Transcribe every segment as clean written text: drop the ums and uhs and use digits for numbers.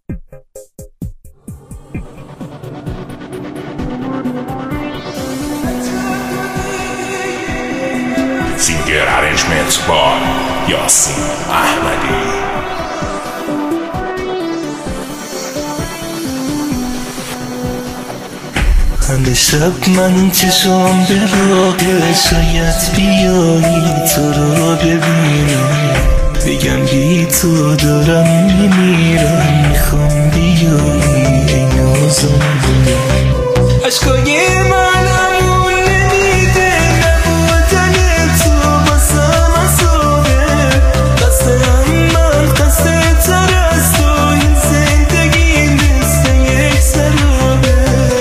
سینگر ارنجمنت با یاسین احمدی. همه شب من چشم به راهه، شاید بیایی تو رو ببینم، بگم بی تو دارم میمیرم، میخوام بیایی ای نازنین. عشقای من همون نمیده، نبودن تو باسم عذابه، قصدم من قصد تر از تو، این زندگی مثل یک سرابه.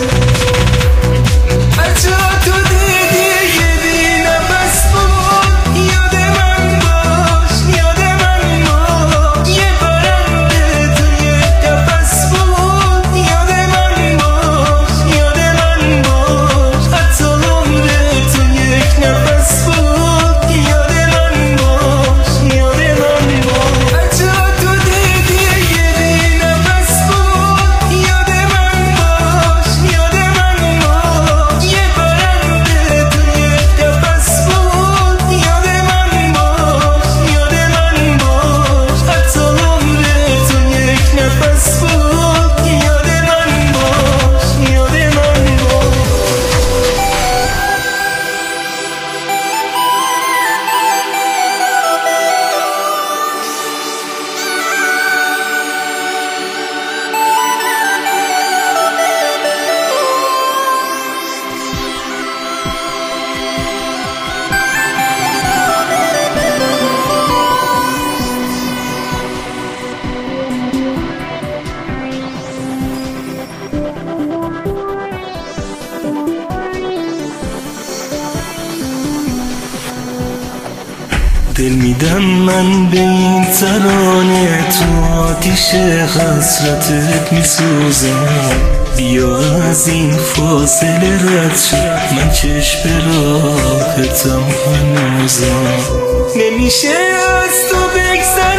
دل میدم من به این ترانه، تو آتیش حسرتت میسوزم، بیا از این فاصله رد شد، من چشم راحتم هنوزم، نمیشه از تو بگذرم.